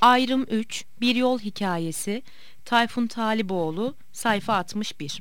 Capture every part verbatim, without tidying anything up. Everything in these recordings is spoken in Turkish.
Ayrım üç, Bir Yol Hikayesi, Tayfun Taliboğlu, sayfa altmış bir.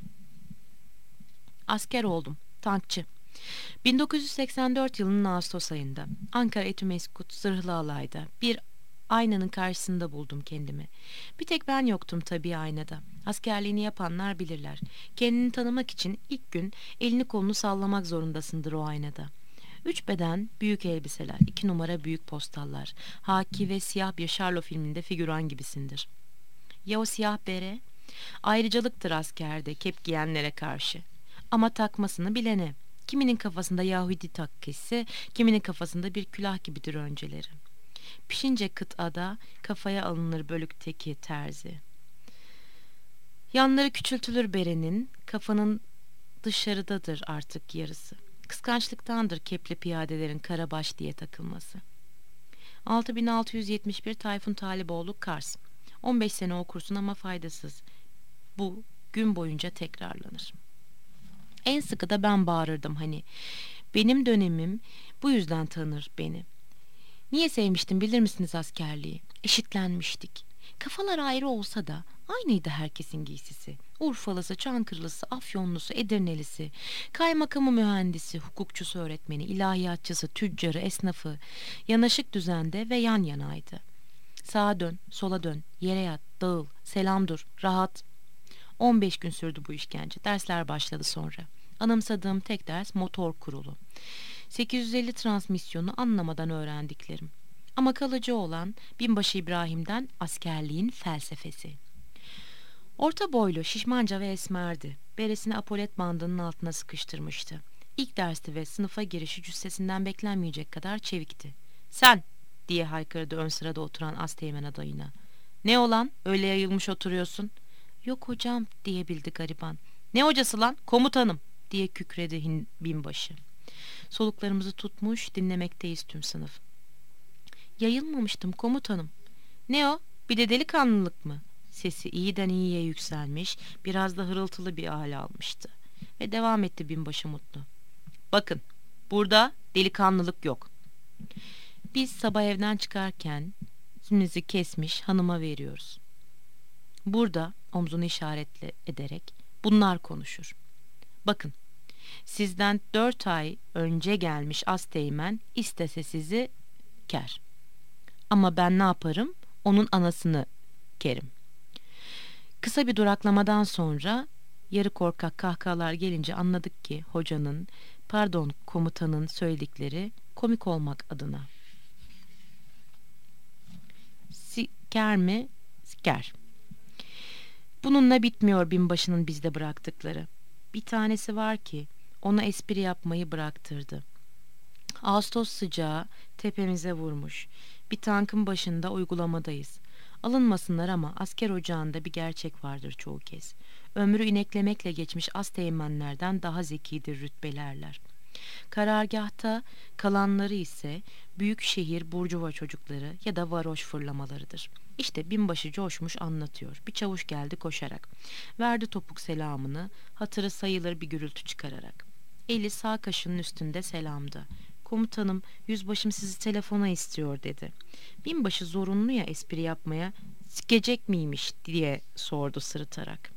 Asker oldum, tankçı. bin dokuz yüz seksen dört yılının Ağustos ayında Ankara Etimeskut Zırhlı Alay'da bir aynanın karşısında buldum kendimi. Bir tek ben yoktum tabii aynada. Askerliğini yapanlar bilirler. Kendini tanımak için ilk gün elini kolunu sallamak zorundasındır o aynada. Üç beden, büyük elbiseler, iki numara büyük postallar. Haki ve siyah bir Şarlo filminde figüran gibisindir. Ya o siyah bere? Ayrıcalıktır askerde kep giyenlere karşı. Ama takmasını bilene. Kiminin kafasında Yahudi takkesi, kiminin kafasında bir külah gibidir önceleri. Pişince kıtada kafaya alınır bölükteki terzi. Yanları küçültülür berenin, kafanın dışarıdadır artık yarısı. Kıskançlıktandır kepli piyadelerin karabaş diye takılması. altı bin altı yüz yetmiş bir Tayfun Taliboğlu Kars. on beş sene okursun ama faydasız. Bu gün boyunca tekrarlanır. En sıkı da ben bağırırdım hani. Benim dönemim bu yüzden tanır beni. Niye sevmiştim bilir misiniz askerliği? Eşitlenmiştik. Kafalar ayrı olsa da aynıydı herkesin giysisi. Urfalısı, Çankırılısı, Afyonlusu, Edirnelisi, kaymakamı, mühendisi, hukukçusu, öğretmeni, ilahiyatçısı, tüccarı, esnafı yanaşık düzende ve yan yanaydı. Sağa dön, sola dön, yere yat, dağıl, selam dur, rahat. on beş gün sürdü bu işkence. Dersler başladı sonra. Anımsadığım tek ders motor kurulu. sekiz yüz elli transmisyonu anlamadan öğrendiklerim. Ama kalıcı olan Binbaşı İbrahim'den askerliğin felsefesi. Orta boylu, şişmanca ve esmerdi. Beresini apolet bandının altına sıkıştırmıştı. İlk dersti ve sınıfa girişi cüssesinden beklenmeyecek kadar çevikti. "Sen!" diye haykırdı ön sırada oturan asteğmen adayına. "Ne olan? Öyle yayılmış oturuyorsun." "Yok hocam," diyebildi gariban. "Ne hocası lan? Komutanım," diye kükredi hin- binbaşı. Soluklarımızı tutmuş dinlemekteyiz tüm sınıf. "Yayılmamıştım komutanım." "Ne o? Bir de delikanlılık mı?" Sesi iyiden iyiye yükselmiş, biraz da hırıltılı bir hale almıştı. Ve devam etti binbaşı mutlu. "Bakın, burada delikanlılık yok. Biz sabah evden çıkarken yüzümüzü kesmiş hanıma veriyoruz. Burada," omzunu işaretle ederek, "bunlar konuşur. Bakın, sizden dört ay önce gelmiş asteğmen istese sizi ker. Ama ben ne yaparım? Onun anasını kerim." Kısa bir duraklamadan sonra yarı korkak kahkahalar gelince anladık ki hocanın, pardon komutanın söyledikleri komik olmak adına. Siker mi? Siker. Bununla bitmiyor binbaşının bizde bıraktıkları. Bir tanesi var ki ona espri yapmayı bıraktırdı. Ağustos sıcağı tepemize vurmuş. Bir tankın başında uygulamadayız. Alınmasınlar ama asker ocağında bir gerçek vardır çoğu kez. Ömrü ineklemekle geçmiş asteğmenlerden daha zekidir rütbelerler. Karargâhta kalanları ise büyük şehir burcuva çocukları ya da varoş fırlamalarıdır. İşte binbaşı coşmuş anlatıyor. Bir çavuş geldi koşarak. Verdi topuk selamını, hatırı sayılır bir gürültü çıkararak. Eli sağ kaşının üstünde selamdı. "Komutanım, yüzbaşım sizi telefona istiyor," dedi. Binbaşı zorunlu ya espri yapmaya, "Sikecek miymiş?" diye sordu sırıtarak.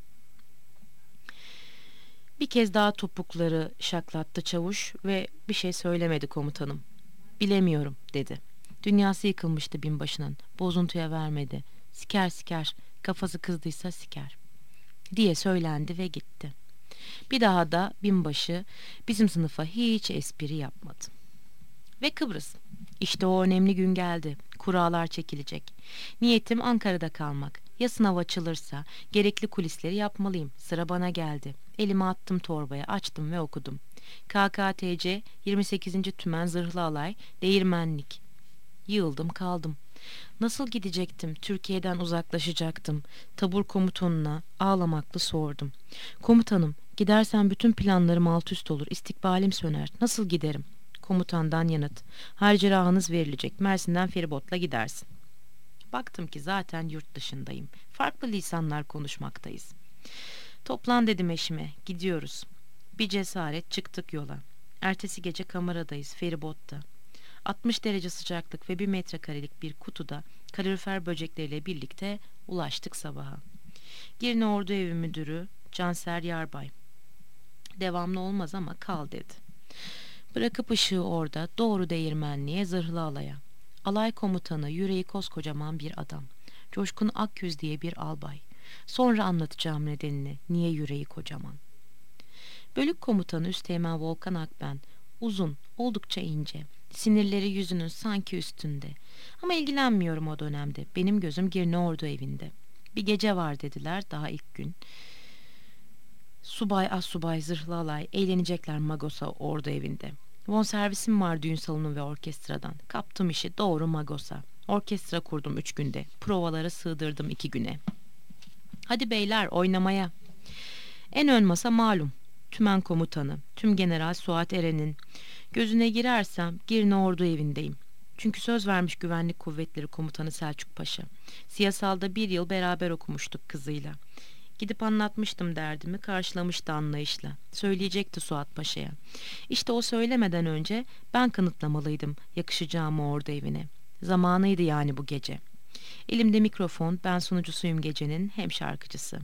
Bir kez daha topukları şaklattı çavuş ve bir şey söylemedi komutanım. "Bilemiyorum," dedi. Dünyası yıkılmıştı binbaşının. Bozuntuya vermedi. "Siker siker, kafası kızdıysa siker," diye söylendi ve gitti. Bir daha da binbaşı bizim sınıfa hiç espri yapmadı. Ve Kıbrıs. İşte o önemli gün geldi. Kuralar çekilecek. Niyetim Ankara'da kalmak. Ya sınav açılırsa gerekli kulisleri yapmalıyım. Sıra bana geldi. Elimi attım torbaya, açtım ve okudum. K K T C yirmi sekizinci Tümen Zırhlı Alay, Değirmenlik. Yığıldım kaldım. Nasıl gidecektim? Türkiye'den uzaklaşacaktım. Tabur komutanına ağlamaklı sordum. "Komutanım, gidersen bütün planlarım alt üst olur. İstikbalim söner. Nasıl giderim?" Komutandan yanıt: "Harcırahınız verilecek. Mersin'den feribotla gidersin." Baktım ki zaten yurt dışındayım. Farklı lisanlar konuşmaktayız. "Toplan," dedim eşime. "Gidiyoruz." Bir cesaret çıktık yola. Ertesi gece Kamara'dayız, feribotta. altmış derece sıcaklık ve bir metrekarelik bir kutuda kalorifer böcekleriyle birlikte ulaştık sabaha. Girne Ordu Evi Müdürü Canser Yarbay, devamlı olmaz ama kal dedi. Bırakıp ışığı orada doğru değirmenliğe, zırhlı alaya. Alay komutanı, yüreği koskocaman bir adam. Coşkun Akgüz diye bir albay. Sonra anlatacağım nedenini, niye yüreği kocaman. Bölük komutanı Üsteğmen Volkan Akben, uzun, oldukça ince. Sinirleri yüzünün sanki üstünde. Ama ilgilenmiyorum o dönemde. Benim gözüm Girne Ordu Evi'nde. Bir gece var dediler daha ilk gün. Subay, assubay, zırhlı alay eğlenecekler Magos'a Ordu Evi'nde. Bonservisim var düğün salonu ve orkestradan. Kaptım işi doğru Magos'a. Orkestra kurdum üç günde. Provaları sığdırdım iki güne. Hadi beyler oynamaya. En ön masa malum. Tümen komutanı, tüm General Suat Eren'in. Gözüne girersem Girne Ordu Evi'ndeyim. Çünkü söz vermiş Güvenlik Kuvvetleri Komutanı Selçuk Paşa. Siyasalda bir yıl beraber okumuştuk kızıyla. Gidip anlatmıştım derdimi, karşılamıştı anlayışla. Söyleyecekti Suat Paşa'ya. İşte o söylemeden önce ben kanıtlamalıydım yakışacağımı Ordu Evi'ne. Zamanıydı yani bu gece. Elimde mikrofon, ben sunucusuyum gecenin, hem şarkıcısı.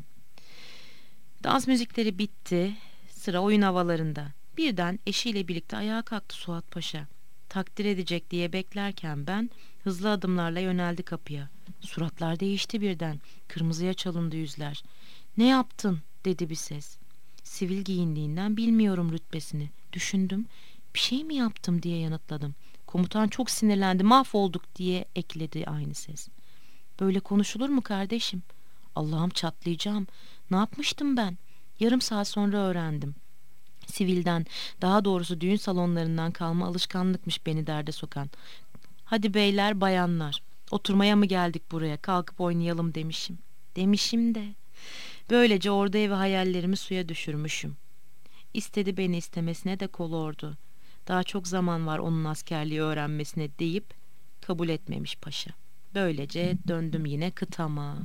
Dans müzikleri bitti, sıra oyun havalarında. Birden eşiyle birlikte ayağa kalktı Suat Paşa. Takdir edecek diye beklerken ben hızlı adımlarla yöneldi kapıya. Suratlar değişti birden, kırmızıya çalındı yüzler. "Ne yaptın?" dedi bir ses. Sivil giyindiğinden bilmiyorum rütbesini. Düşündüm, bir şey mi yaptım diye yanıtladım. Komutan çok sinirlendi, mahvolduk diye ekledi aynı ses. Böyle konuşulur mu kardeşim? Allah'ım çatlayacağım. Ne yapmıştım ben? Yarım saat sonra öğrendim. Sivilden, daha doğrusu düğün salonlarından kalma alışkanlıkmış beni derde sokan. Hadi beyler bayanlar, oturmaya mı geldik buraya, kalkıp oynayalım demişim. Demişim de. Böylece Ordu Evi hayallerimi suya düşürmüşüm. İstedi beni istemesine de kol ordu. Daha çok zaman var onun askerliği öğrenmesine deyip kabul etmemiş paşa. Böylece döndüm yine kıtama.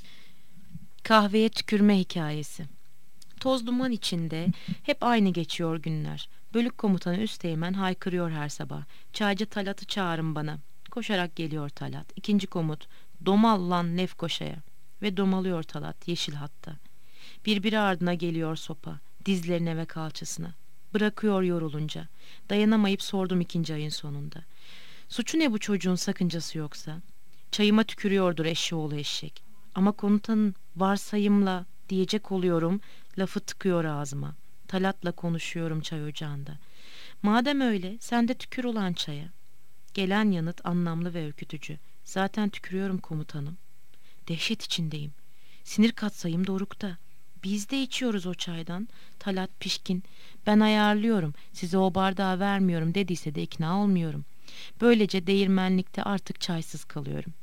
Kahveye tükürme hikayesi. Toz duman içinde hep aynı geçiyor günler. Bölük komutanı Üsteğmen haykırıyor her sabah. Çaycı Talat'ı çağırın bana. Koşarak geliyor Talat. İkinci komut. Domal lan Lefkoşa'ya. Ve domalıyor Talat yeşil hatta. Birbiri ardına geliyor sopa. Dizlerine ve kalçasına. Bırakıyor yorulunca. Dayanamayıp sordum ikinci ayın sonunda. Suçu ne bu çocuğun, sakıncası yoksa? Çayıma tükürüyordur eşşoğlu eşek. Ama komutanın varsayımla diyecek oluyorum, lafı tıkıyor ağzıma. Talat'la konuşuyorum çay ocağında. Madem öyle sen de tükür ulan çaya. Gelen yanıt anlamlı ve ürkütücü. Zaten tükürüyorum komutanım. Dehşet içindeyim. Sinir katsayım dorukta. Biz de içiyoruz o çaydan. Talat pişkin. Ben ayarlıyorum, size o bardağı vermiyorum dediyse de ikna olmuyorum. Böylece değirmenlikte artık çaysız kalıyorum.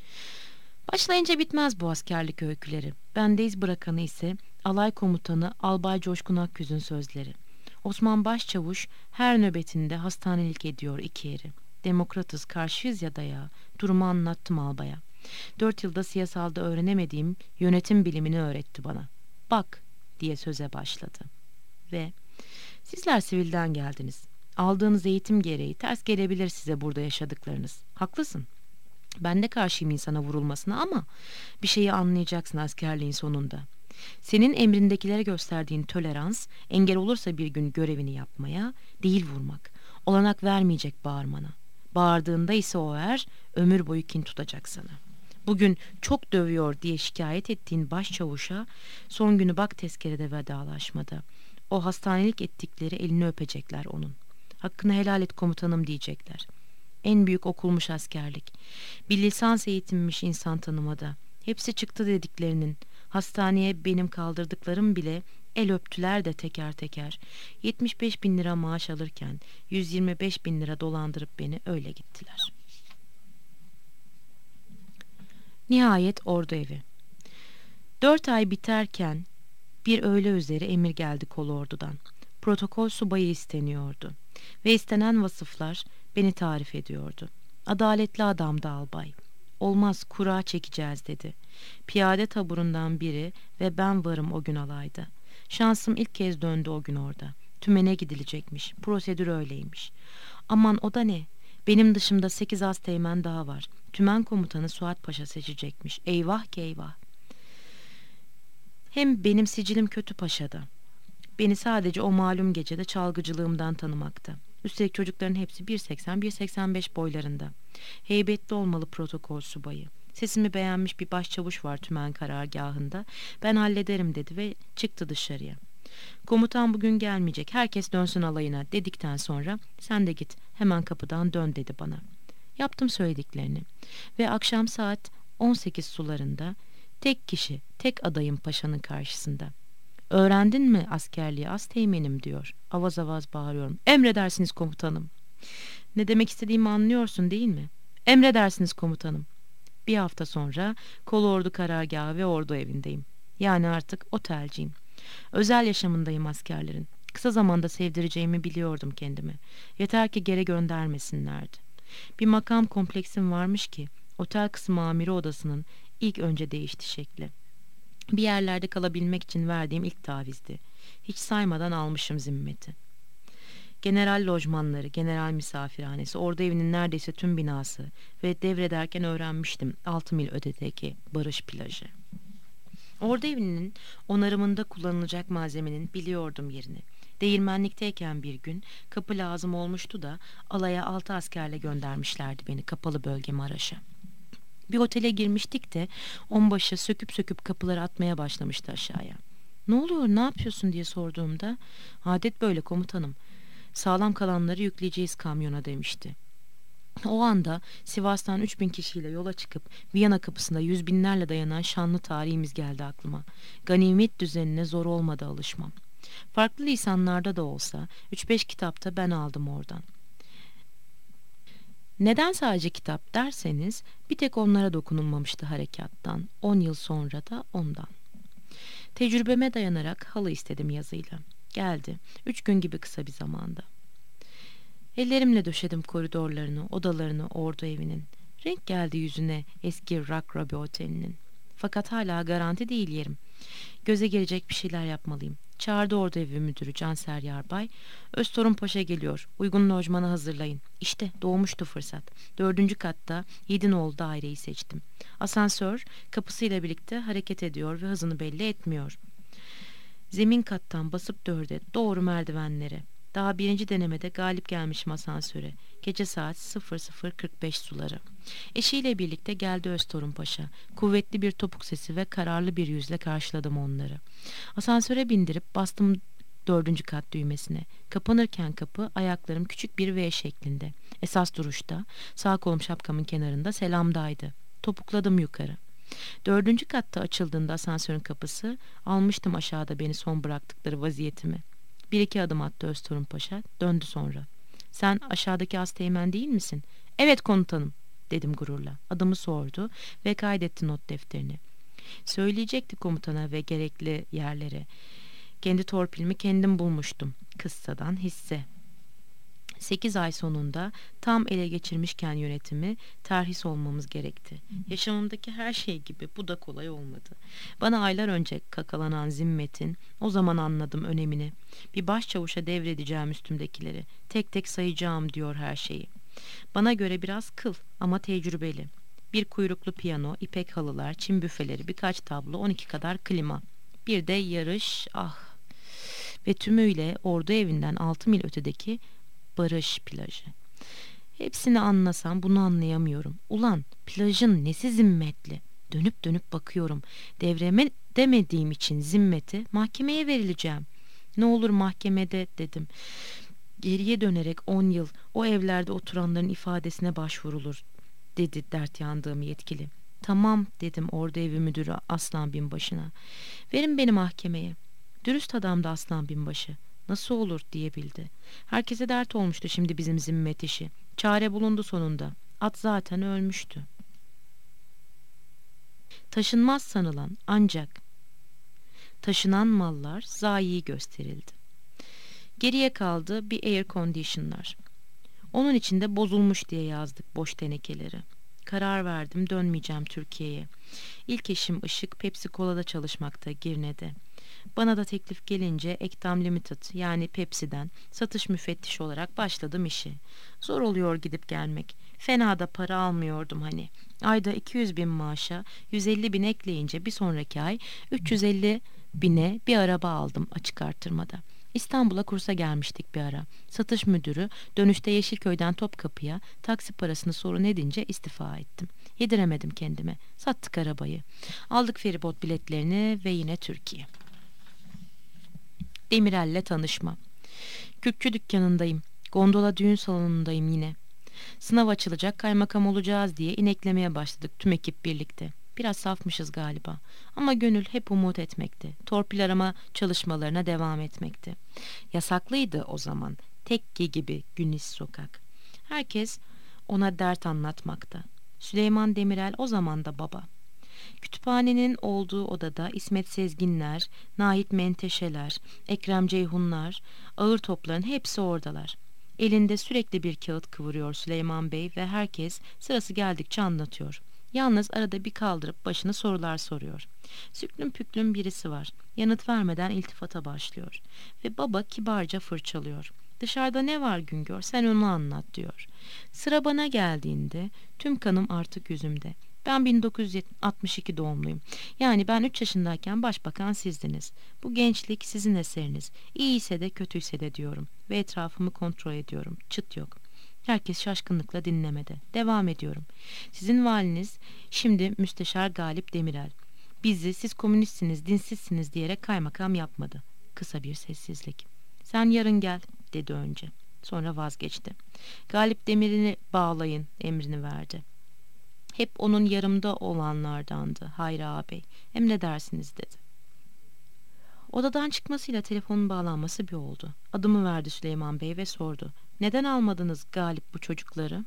Başlayınca bitmez bu askerlik öyküleri. Bendeyiz bırakanı ise alay komutanı Albay Coşkun Akgüz'ün sözleri. Osman Başçavuş her nöbetinde hastanelik ediyor iki eri. Demokratız, karşıyız ya dayağa. Durumu anlattım albaya. Dört yılda siyasalda öğrenemediğim yönetim bilimini öğretti bana. Bak diye söze başladı. Ve sizler sivilden geldiniz. Aldığınız eğitim gereği ters gelebilir size burada yaşadıklarınız. Haklısın. Ben de karşıyım insana vurulmasına ama bir şeyi anlayacaksın askerliğin sonunda. Senin emrindekilere gösterdiğin tolerans engel olursa bir gün görevini yapmaya, değil vurmak. Olanak vermeyecek bağırmana. Bağırdığında ise o er ömür boyu kin tutacak sana. Bugün çok dövüyor diye şikayet ettiğin başçavuşa son günü bak tezkerede vedalaşmada. O hastanelik ettikleri elini öpecekler onun. Hakkını helal et komutanım diyecekler. En büyük okulmuş askerlik. Bir lisans eğitimmiş insan tanımada. Hepsi çıktı dediklerinin. Hastaneye benim kaldırdıklarım bile el öptüler de teker teker. yetmiş beş bin lira maaş alırken yüz yirmi beş bin lira dolandırıp beni öyle gittiler. Nihayet Ordu Evi. Dört ay biterken bir öğle üzeri emir geldi kolordudan. Protokol subayı isteniyordu. Ve istenen vasıflar beni tarif ediyordu. Adaletli adamdı albay. Olmaz, kura çekeceğiz dedi. Piyade taburundan biri ve ben varım o gün alayda. Şansım ilk kez döndü o gün orada. Tümene gidilecekmiş. Prosedür öyleymiş. Aman o da ne? Benim dışımda sekiz asteğmen daha var. Tümen komutanı Suat Paşa seçecekmiş. Eyvah ki eyvah. Hem benim sicilim kötü paşada. Beni sadece o malum gecede çalgıcılığımdan tanımakta. Üstelik çocukların hepsi bir seksen bir seksen beş boylarında. Heybetli olmalı protokol subayı. Sesimi beğenmiş bir başçavuş var tümen karargahında. Ben hallederim dedi ve çıktı dışarıya. Komutan bugün gelmeyecek, herkes dönsün alayına dedikten sonra sen de git hemen kapıdan dön dedi bana. Yaptım söylediklerini ve akşam saat on sekiz sularında tek kişi, tek adayım paşanın karşısında. Öğrendin mi askerliği asteğmenim diyor. Avaz avaz bağırıyorum. Emredersiniz komutanım. Ne demek istediğimi anlıyorsun değil mi? Emredersiniz komutanım. Bir hafta sonra kolordu karargahı ve ordu evindeyim. Yani artık otelciyim. Özel yaşamındayım askerlerin. Kısa zamanda sevdireceğimi biliyordum kendime. Yeter ki geri göndermesinlerdi. Bir makam kompleksim varmış ki otel kısmı amiri odasının ilk önce değişti şekli. Bir yerlerde kalabilmek için verdiğim ilk tavizdi. Hiç saymadan almışım zimmeti. General lojmanları, general misafirhanesi, ordu evinin neredeyse tüm binası ve devrederken öğrenmiştim altı mil ötedeki Barış plajı. Ordu evinin onarımında kullanılacak malzemenin biliyordum yerini. Değirmenlikteyken bir gün kapı lazım olmuştu da alaya altı askerle göndermişlerdi beni kapalı bölge Maraş'a. Bir otele girmiştik de onbaşı söküp söküp kapıları atmaya başlamıştı aşağıya. Ne oluyor, ne yapıyorsun diye sorduğumda adet böyle komutanım. Sağlam kalanları yükleyeceğiz kamyona demişti. O anda Sivas'tan üç bin kişiyle yola çıkıp Viyana kapısında yüz binlerle dayanan şanlı tarihimiz geldi aklıma. Ganimet düzenine zor olmadı alışmam. Farklı lisanlarda da olsa üç beş kitapta ben aldım oradan. Neden sadece kitap derseniz bir tek onlara dokunulmamıştı harekattan. On yıl sonra da ondan. Tecrübeme dayanarak halı istedim yazıyla. Geldi. Üç gün gibi kısa bir zamanda. Ellerimle döşedim koridorlarını, odalarını ordu evinin. Renk geldi yüzüne eski Rock Robbie otelinin. Fakat hala garanti değil yerim. Göze gelecek bir şeyler yapmalıyım. Çağırdı ordu evi müdürü Canser Yarbay. Öztorun Paşa geliyor. Uygun lojmanı hazırlayın. İşte doğmuştu fırsat. Dördüncü katta Yedinoğlu daireyi seçtim. Asansör kapısıyla birlikte hareket ediyor ve hızını belli etmiyor. Zemin kattan basıp dörde doğru merdivenlere. Daha birinci denemede galip gelmişim asansöre. Gece saat sıfır sıfır kırk beş suları. Eşiyle birlikte geldi Öztorun Paşa. Kuvvetli bir topuk sesi ve kararlı bir yüzle karşıladım onları. Asansöre bindirip bastım dördüncü kat düğmesine. Kapanırken kapı ayaklarım küçük bir V şeklinde. Esas duruşta sağ kolum şapkamın kenarında selamdaydı. Topukladım yukarı. Dördüncü katta açıldığında asansörün kapısı almıştım aşağıda beni son bıraktıkları vaziyetimi. Bir iki adım attı Öztorun Paşa, döndü sonra. Sen aşağıdaki asteğmen değil misin? Evet komutanım dedim gururla. Adımı sordu ve kaydetti not defterini. Söyleyecekti komutana ve gerekli yerlere. Kendi torpilimi kendim bulmuştum. Kıssadan hisse. Sekiz ay sonunda tam ele geçirmişken yönetimi terhis olmamız gerekti. Yaşamımdaki her şey gibi bu da kolay olmadı. Bana aylar önce kakalanan zimmetin o zaman anladım önemini. Bir başçavuşa devredeceğim üstümdekileri. Tek tek sayacağım diyor her şeyi. Bana göre biraz kıl ama tecrübeli. Bir kuyruklu piyano, ipek halılar, çim büfeleri, birkaç tablo, on iki kadar klima. Bir de yarış, ah! Ve tümüyle ordu evinden altı mil ötedeki Barış plajı. Hepsini anlasam bunu anlayamıyorum. Ulan plajın nesi zimmetli? Dönüp dönüp bakıyorum. Devreme demediğim için zimmeti mahkemeye verileceğim. Ne olur mahkemede dedim. Geriye dönerek on yıl o evlerde oturanların ifadesine başvurulur dedi dert yandığım yetkili. Tamam dedim ordu evi müdürü Aslan Binbaşı'na. Verin beni mahkemeye. Dürüst adamdı Aslan Binbaşı. Nasıl olur diyebildi. Herkese dert olmuştu şimdi bizim zimmet işi. Çare bulundu sonunda. At zaten ölmüştü. Taşınmaz sanılan ancak taşınan mallar zayi gösterildi. Geriye kaldı bir air conditionlar. Onun içinde bozulmuş diye yazdık boş tenekeleri. Karar verdim dönmeyeceğim Türkiye'ye. İlk eşim Işık Pepsi Cola'da çalışmakta Girne'de. Bana da teklif gelince Ektam Limited yani Pepsi'den satış müfettişi olarak başladım işi. Zor oluyor gidip gelmek. Fena da para almıyordum hani. Ayda iki yüz bin maaşa yüz elli bin ekleyince bir sonraki ay üç yüz elli bine bir araba aldım açık artırmada. İstanbul'a kursa gelmiştik bir ara. Satış müdürü dönüşte Yeşilköy'den Topkapı'ya taksi parasını sorun edince istifa ettim. Yediremedim kendime. Sattık arabayı. Aldık feribot biletlerini ve yine Türkiye. Demirel'le tanışma. Kürkçü dükkanındayım. Gondola düğün salonundayım yine. Sınav açılacak, kaymakam olacağız diye ineklemeye başladık tüm ekip birlikte. Biraz safmışız galiba. Ama gönül hep umut etmekti. Torpil arama çalışmalarına devam etmekti. Yasaklıydı o zaman. Tekke gibi Güniz sokak. Herkes ona dert anlatmakta. Süleyman Demirel o zaman da baba. Kütüphanenin olduğu odada İsmet Sezginler, Nahit Menteşeler, Ekrem Ceyhunlar, ağır topların hepsi oradalar. Elinde sürekli bir kağıt kıvırıyor Süleyman Bey ve herkes sırası geldikçe anlatıyor. Yalnız arada bir kaldırıp başını sorular soruyor. Süklüm püklüm birisi var. Yanıt vermeden iltifata başlıyor. Ve baba kibarca fırçalıyor. Dışarıda ne var Güngör, sen onu anlat diyor. Sıra bana geldiğinde tüm kanım artık yüzümde. Ben bin dokuz yüz altmış iki doğumluyum. Yani ben üç yaşındayken başbakan sizdiniz. Bu gençlik sizin eseriniz. İyiyse de kötüyse de diyorum. Ve etrafımı kontrol ediyorum. Çıt yok. Herkes şaşkınlıkla dinlemede. Devam ediyorum. Sizin valiniz şimdi Müsteşar Galip Demirel. Bizi siz komünistsiniz, dinsizsiniz diyerek kaymakam yapmadı. Kısa bir sessizlik. Sen yarın gel dedi önce. Sonra vazgeçti. Galip Demirel'i bağlayın emrini verdi. Hep onun yarımda olanlardandı Hayri ağabey. Emredersiniz dedi. Odadan çıkmasıyla telefonun bağlanması bir oldu. Adımı verdi Süleyman Bey ve sordu. Neden almadınız Galip bu çocukları?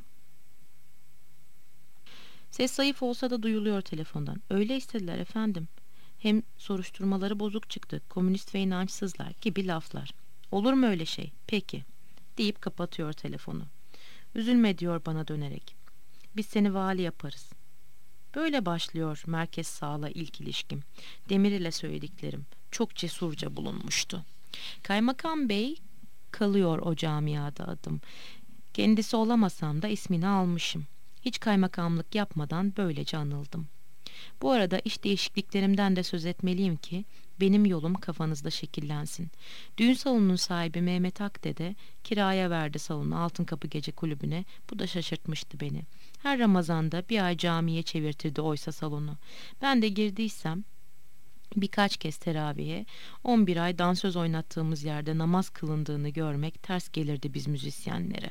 Ses zayıf olsa da duyuluyor telefondan. Öyle istediler efendim. Hem soruşturmaları bozuk çıktı. Komünist ve inançsızlar gibi laflar. Olur mu öyle şey? Peki. Deyip kapatıyor telefonu. Üzülme diyor bana dönerek. Biz seni vali yaparız. Böyle başlıyor merkez sağla ilk ilişkim. Demir ile söylediklerim çok cesurca bulunmuştu. Kaymakam Bey kalıyor o camiada adım. Kendisi olamasam da ismini almışım. Hiç kaymakamlık yapmadan böylece anıldım. Bu arada iş değişikliklerimden de söz etmeliyim ki benim yolum kafanızda şekillensin. Düğün salonunun sahibi Mehmet Akdede kiraya verdi salonu Altın Kapı Gece Kulübü'ne. Bu da şaşırtmıştı beni. Her Ramazan'da bir ay camiye çevirtirdi oysa salonu. Ben de girdiysem birkaç kez teraviye, on bir ay dansöz oynattığımız yerde namaz kılındığını görmek ters gelirdi biz müzisyenlere.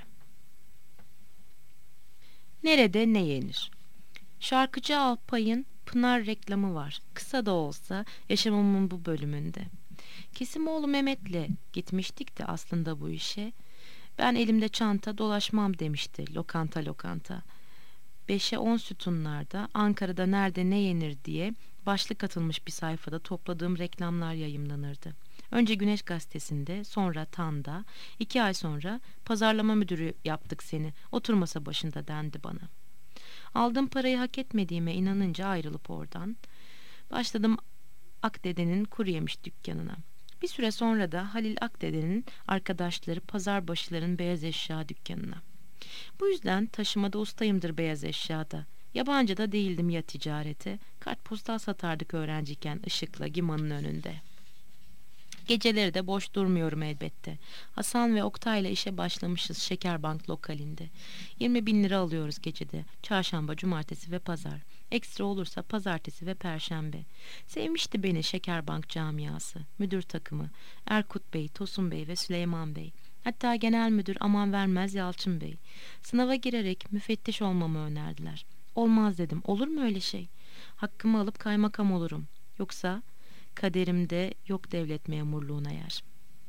Nerede ne yenir? Şarkıcı Alpay'ın Pınar reklamı var. Kısa da olsa yaşamımın bu bölümünde. Kesimoğlu Mehmet'le gitmiştik de aslında bu işe. Ben elimde çanta dolaşmam demişti lokanta lokanta. Beşe on sütunlarda Ankara'da nerede ne yenir diye başlık atılmış bir sayfada topladığım reklamlar yayımlanırdı. Önce Güneş Gazetesi'nde, sonra Tan'da, iki ay sonra pazarlama müdürü yaptık seni, otur masa başında dendi bana. Aldığım parayı hak etmediğime inanınca ayrılıp oradan başladım Akdede'nin kuru yemiş dükkanına. Bir süre sonra da Halil Akdede'nin arkadaşları pazarbaşıların beyaz eşya dükkanına. Bu yüzden taşımada ustayımdır beyaz eşyada. Yabancı da değildim ya ticarete. Kartpostal satardık öğrenciyken ışıkla Giman'ın önünde. Geceleri de boş durmuyorum elbette. Hasan ve Oktay'la işe başlamışız Şekerbank lokalinde. yirmi bin lira alıyoruz gecede. Çarşamba, cumartesi ve pazar. Ekstra olursa pazartesi ve perşembe. Sevmişti beni Şekerbank camiası, müdür takımı, Erkut Bey, Tosun Bey ve Süleyman Bey. Hatta genel müdür aman vermez Yalçın Bey. Sınava girerek müfettiş olmamı önerdiler. Olmaz dedim. Olur mu öyle şey? Hakkımı alıp kaymakam olurum. Yoksa kaderimde yok devlet memurluğuna yer.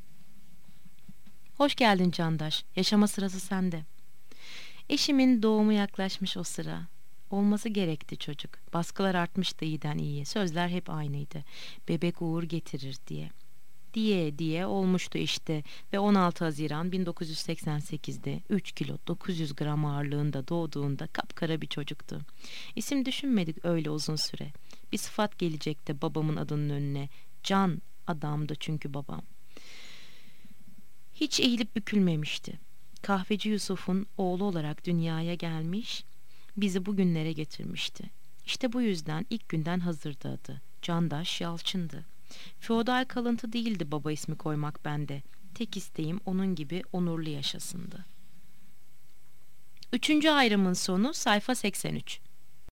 Hoş geldin Candaş. Yaşama sırası sende. Eşimin doğumu yaklaşmış o sıra. Olması gerekti çocuk. Baskılar artmıştı iyiden iyiye. Sözler hep aynıydı. Bebek uğur getirir diye. Diye diye olmuştu işte ve on altı Haziran bin dokuz yüz seksen sekizde üç kilo dokuz yüz gram ağırlığında doğduğunda kapkara bir çocuktu. İsim düşünmedik öyle uzun süre. Bir sıfat gelecekti babamın adının önüne. Can adamdı çünkü babam. Hiç eğilip bükülmemişti. Kahveci Yusuf'un oğlu olarak dünyaya gelmiş, bizi bugünlere getirmişti. İşte bu yüzden ilk günden hazırdı adı. Candaş Yalçın'dı. Feodal kalıntı değildi baba ismi koymak bende. Tek isteğim onun gibi onurlu yaşasındı. Üçüncü ayrımın sonu sayfa seksen üç.